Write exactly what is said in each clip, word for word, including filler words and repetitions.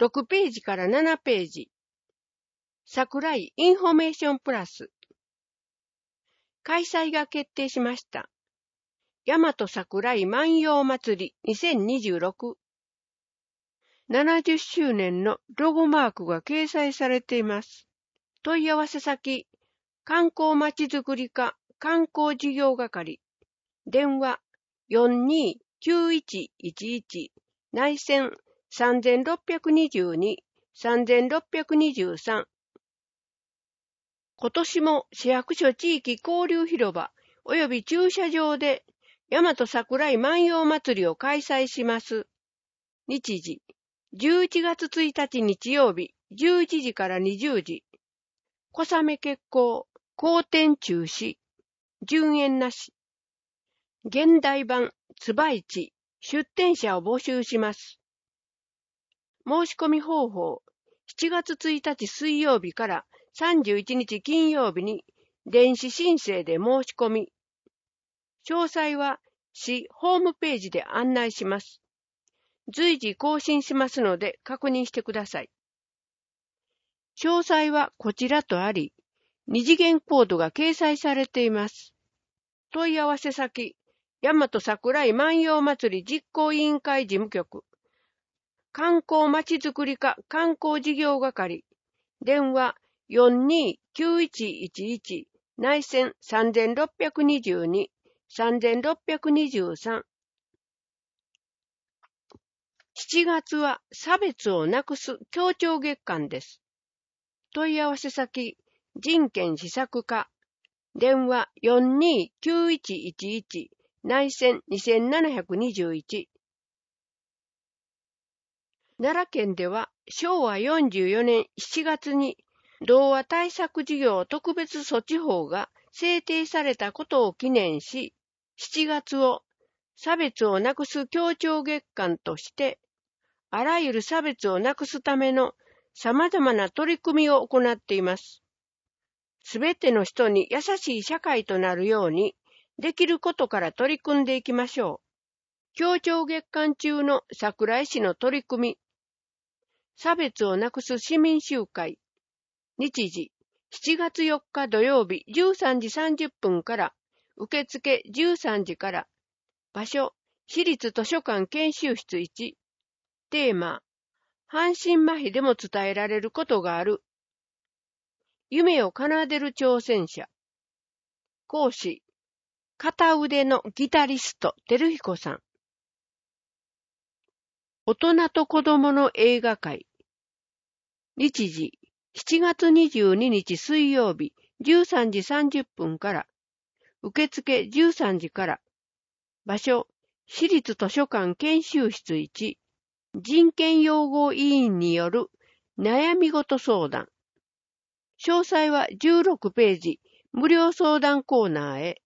ろくページからななページ。桜井インフォメーションプラス。開催が決定しました。大和桜井万葉祭りにせんにじゅうろく。ななじゅっしゅうねんのロゴマークが掲載されています。問い合わせ先、観光まちづくり課観光事業係。電話 よんにーきゅういちいちいち 内線さんろくにに さんろくにさん。今年も市役所地域交流広場及び駐車場で大和桜井万葉祭りを開催します。日時、じゅういちがつついたち日曜日じゅういちじからにじゅうじ。小雨決行、後転中止、順延なし。現代版、つばいち、出展者を募集します。申し込み方法、しちがつついたち水曜日からさんじゅういちにち金曜日に電子申請で申し込み。詳細は市ホームページで案内します。随時更新しますので確認してください。詳細はこちらとあり、二次元コードが掲載されています。問い合わせ先、大和桜井万葉祭り実行委員会事務局、観光まちづくり課観光事業係、電話 よんにーきゅういちいちいち 内線さんろくにに さんろくにさん。しちがつは差別をなくす協調月間です。問い合わせ先、人権施策課、電話 よんにーきゅういちいちいち 内線にせんななひゃくにじゅういち。奈良県ではしょうわよんじゅうよねんしちがつに童話対策事業特別措置法が制定されたことを記念し、しちがつを差別をなくす協調月間として、あらゆる差別をなくすための様々な取り組みを行っています。すべての人に優しい社会となるように、できることから取り組んでいきましょう。協調月間中の桜井市の取り組み、差別をなくす市民集会、日時、しちがつよっか土曜日じゅうさんじさんじゅっぷんから、受付じゅうさんじから、場所、市立図書館研修室いち、テーマ、半身麻痺でも伝えられることがある。夢を奏でる挑戦者。講師、片腕のギタリスト、照彦さん。大人と子供の映画会。日時、しちがつにじゅうににち水曜日じゅうさんじさんじゅっぷんから、受付じゅうさんじから、場所、市立図書館研修室いち、人権擁護委員による悩み事相談。詳細はじゅうろくページ、無料相談コーナーへ。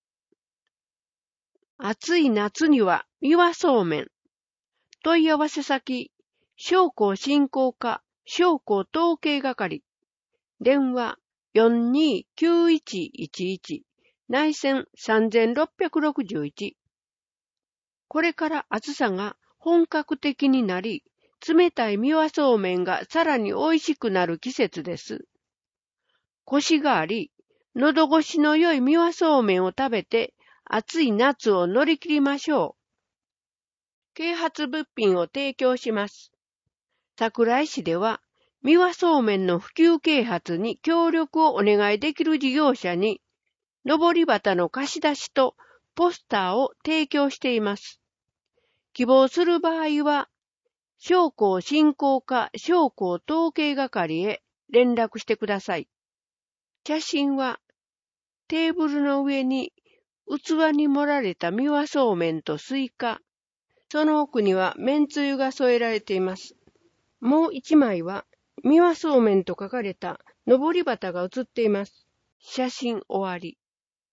暑い夏には三輪そうめん。問い合わせ先、商工振興課、商工統計係。電話 よんにーきゅういちいちいち 内線さんろくろくいち。これから暑さが本格的になり、冷たい三輪そうめんがさらに美味しくなる季節です。コシがあり、喉越しの良い三輪そうめんを食べて、暑い夏を乗り切りましょう。啓発物品を提供します。桜井市では、三輪そうめんの普及啓発に協力をお願いできる事業者に、上り旗の貸し出しとポスターを提供しています。希望する場合は、商工振興課商工統計係へ連絡してください。写真は、テーブルの上に器に盛られた三輪そうめんとスイカ、その奥には麺つゆが添えられています。もう一枚は、三輪そうめんと書かれた上り旗が写っています。写真終わり。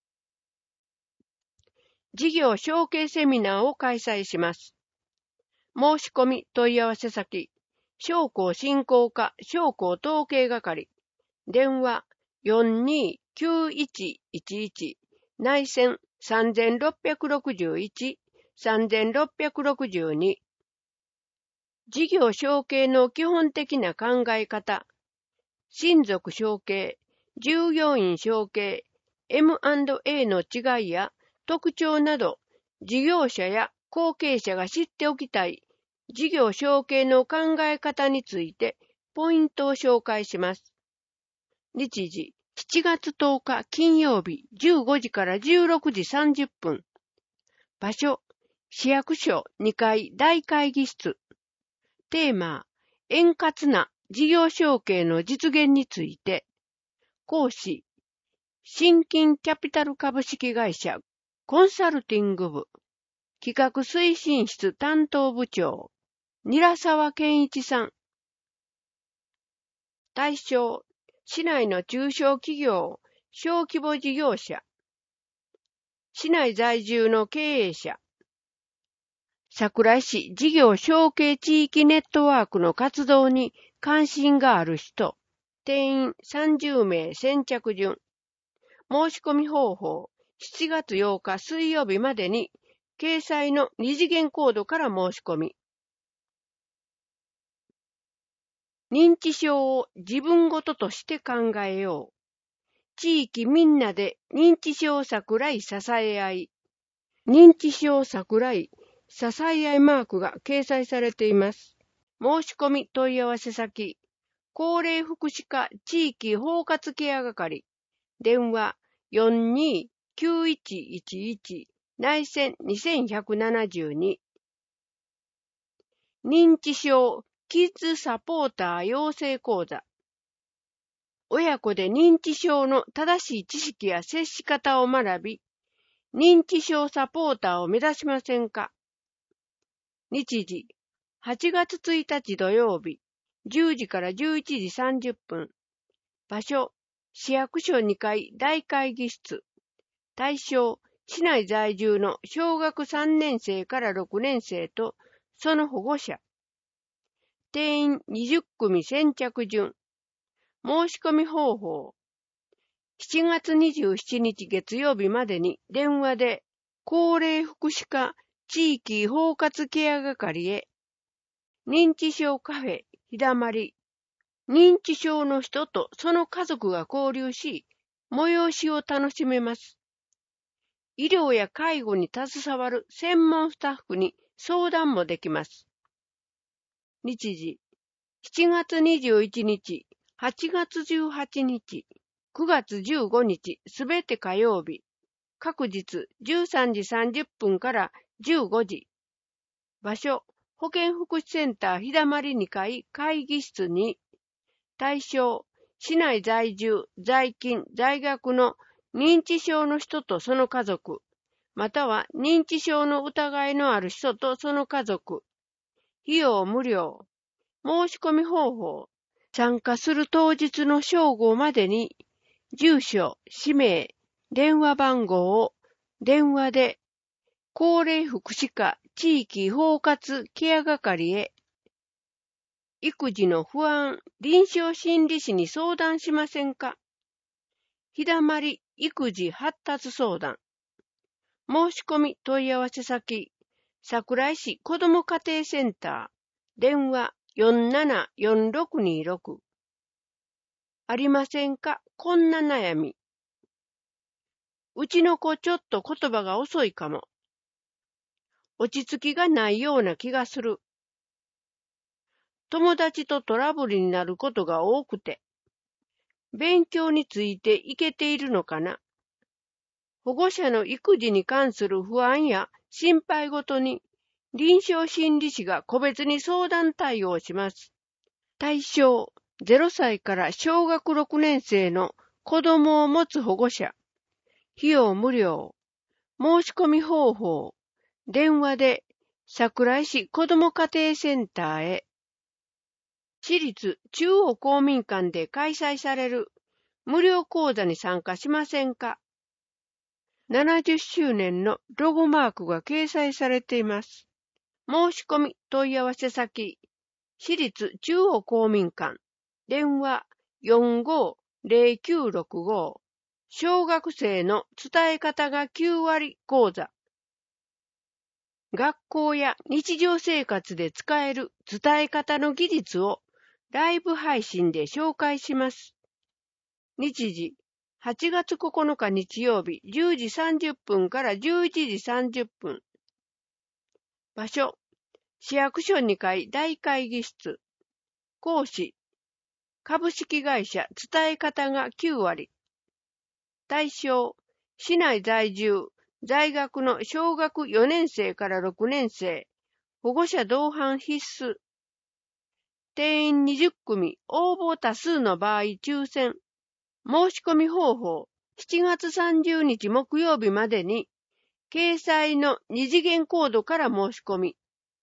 事業承継セミナーを開催します。申し込み問い合わせ先、商工振興課商工統計係、電話 よんにーきゅういちいちいち 内線さんろくろくいち さんろくろくに。 事業承継の基本的な考え方、親族承継、従業員承継、エムアンドエー の違いや特徴など、事業者や後継者が知っておきたい事業承継の考え方についてポイントを紹介します。日時、しちがつとおか金曜日じゅうごじからじゅうろくじさんじゅっぷん。場所、市役所にかい大会議室。テーマ、円滑な事業承継の実現について。講師、新金キャピタル株式会社コンサルティング部企画推進室担当部長、韮沢健一さん。対象、市内の中小企業、小規模事業者、市内在住の経営者、桜井市事業承継地域ネットワークの活動に関心がある人、定員さんじゅうめい先着順。申し込み方法、しちがつようか水曜日までに、掲載の二次元コードから申し込み。認知症を自分ごととして考えよう。地域みんなで認知症桜井支え合い。認知症桜井支え合いマークが掲載されています。申し込み問い合わせ先、高齢福祉課地域包括ケア係、電話 よんにーきゅういちいちいち 内線にせんひゃくななじゅうに。認知症キッズサポーター養成講座。親子で認知症の正しい知識や接し方を学び、認知症サポーターを目指しませんか？日時、はちがつついたち土曜日、じゅうじからじゅういちじさんじゅっぷん。場所、市役所にかい大会議室。対象、市内在住の小学さんねんせいからろくねんせいとその保護者。定員にじゅっくみ先着順。申し込み方法。しちがつにじゅうしちにち月曜日までに電話で高齢福祉課地域包括ケア係へ。認知症カフェひだまり。認知症の人とその家族が交流し、催しを楽しめます。医療や介護に携わる専門スタッフに相談もできます。日時、しちがつにじゅういちにち、はちがつじゅうはちにち、くがつじゅうごにち、すべて火曜日。各日じゅうさんじさんじゅっぷんからじゅうごじ。場所、保健福祉センターひだまりにかい会議室に。対象、市内在住、在勤、在学の認知症の人とその家族、または認知症の疑いのある人とその家族。費用無料。申し込み方法。参加する当日の正午までに、住所、氏名、電話番号を電話で、高齢福祉課地域包括ケア係へ。育児の不安、臨床心理士に相談しませんか？ひだまり育児発達相談。申し込み問い合わせ先、桜井市子ども家庭センター、電話よんななよんろくにろく。ありませんか？こんな悩み。うちの子ちょっと言葉が遅いかも。落ち着きがないような気がする。友達とトラブルになることが多くて。勉強についていけているのかな？保護者の育児に関する不安や心配ごとに臨床心理士が個別に相談対応します。対象、ゼロさいから小学ろくねんせいの子供を持つ保護者。費用無料。申し込み方法。電話で桜井市子ども家庭センターへ。市立中央公民館で開催される無料講座に参加しませんか？ななじゅっしゅうねんのロゴマークが掲載されています。申し込み問い合わせ先、市立中央公民館、電話よんごーぜろきゅうろくご、小学生の伝え方がきゅうわり講座。 学校や日常生活で使える伝え方の技術をライブ配信で紹介します。日時、はちがつここのか日曜日じゅうじさんじゅっぷんからじゅういちじさんじゅっぷん。場所、市役所にかい大会議室。講師、株式会社伝え方がきゅうわり。対象、市内在住、在学の小学よねんせいからろくねんせい、保護者同伴必須。定員にじゅっくみ、応募多数の場合抽選。申し込み方法、しちがつさんじゅうにち木曜日までに、掲載の二次元コードから申し込み。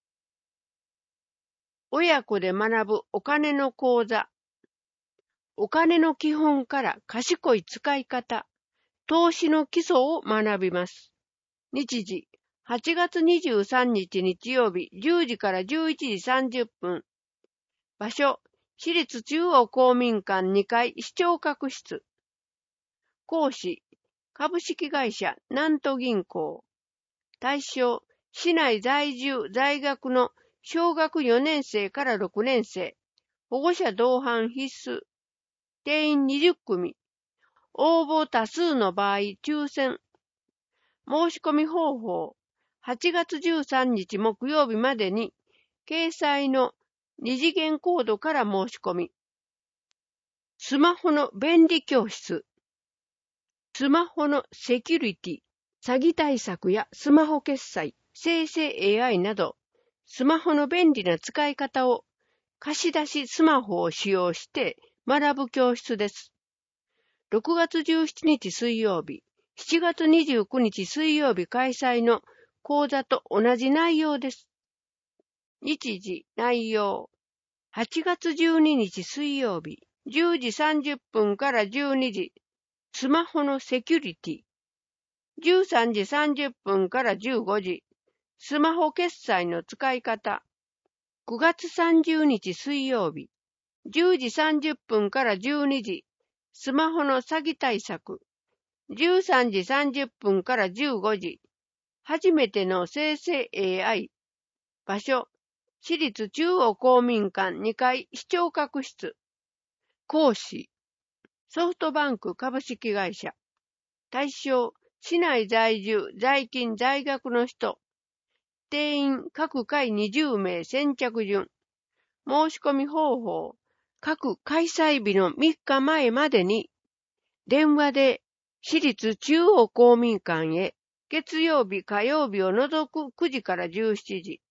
親子で学ぶお金の講座。お金の基本から賢い使い方、投資の基礎を学びます。日時、はちがつにじゅうさんにち日曜日じゅうじからじゅういちじさんじゅっぷん。場所、市立中央公民館にかい視聴覚室。講師、株式会社南都銀行。対象、市内在住在学の小学よねんせいからろくねんせい、保護者同伴必須。定員にじゅっくみ。応募多数の場合抽選。申し込み方法、はちがつじゅうさんにち木曜日までに、掲載の二次元コードから申し込み。スマホの便利教室。スマホのセキュリティ、詐欺対策やスマホ決済、生成 エーアイ など、スマホの便利な使い方を貸し出しスマホを使用して学ぶ教室です。ろくがつじゅうしちにち水曜日、しちがつにじゅうくにち水曜日開催の講座と同じ内容です。日時、内容。はちがつじゅうににち水曜日、じゅうじさんじゅっぷんからじゅうにじ、スマホのセキュリティ。じゅうさんじさんじゅっぷんからじゅうごじ、スマホ決済の使い方。くがつさんじゅうにち水曜日、じゅうじさんじゅっぷんからじゅうにじ、スマホの詐欺対策。じゅうさんじさんじゅっぷんからじゅうごじ、初めての生成 エーアイ。場所、市立中央公民館にかい視聴覚室。講師、ソフトバンク株式会社。対象、市内在住、在勤、在学の人。定員各回にじゅうめい先着順。申し込み方法、各開催日のみっかまえまでに、電話で市立中央公民館へ、月曜日、火曜日を除くくじからじゅうしちじ、